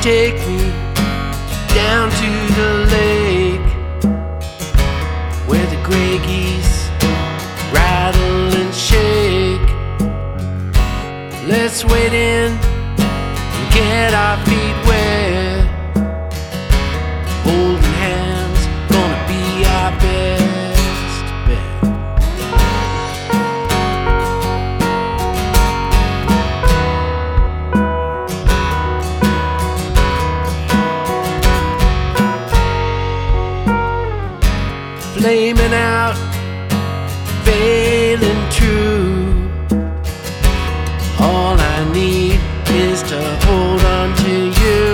take me down to the lake where the gray geese rattle and shake. Let's wade in and get our feet wet. Holding hands, gonna be our best bet. Flaming out, failing true. All I need is to hold on to you.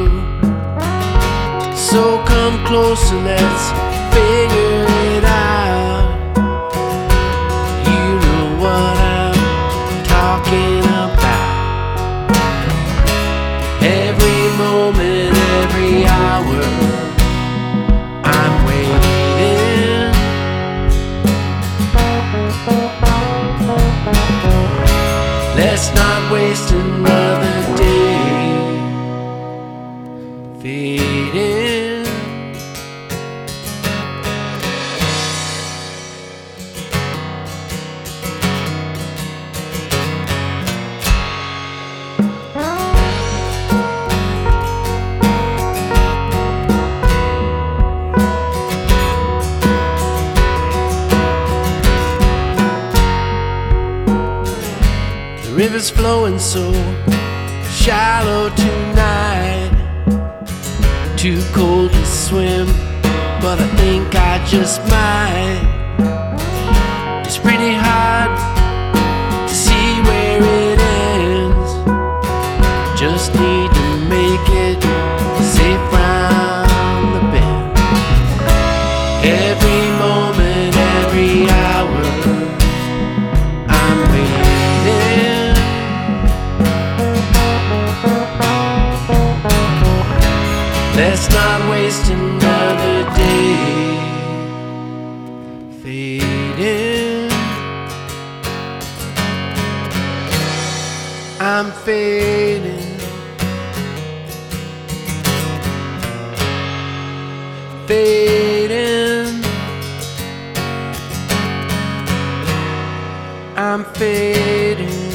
So come closer, let's figure it out. You know what I'm talking about. Every moment, every hour, I'm waiting. Let's not waste another day fading. The river's flowing so shallow tonight. Too cold to swim, but I think I just might. It's pretty hard to see where it ends. Just need to make it safe round the bend. Every moment, every hour, I'm waiting. Let's not waste another day fading. I'm fading, fading. I'm fading.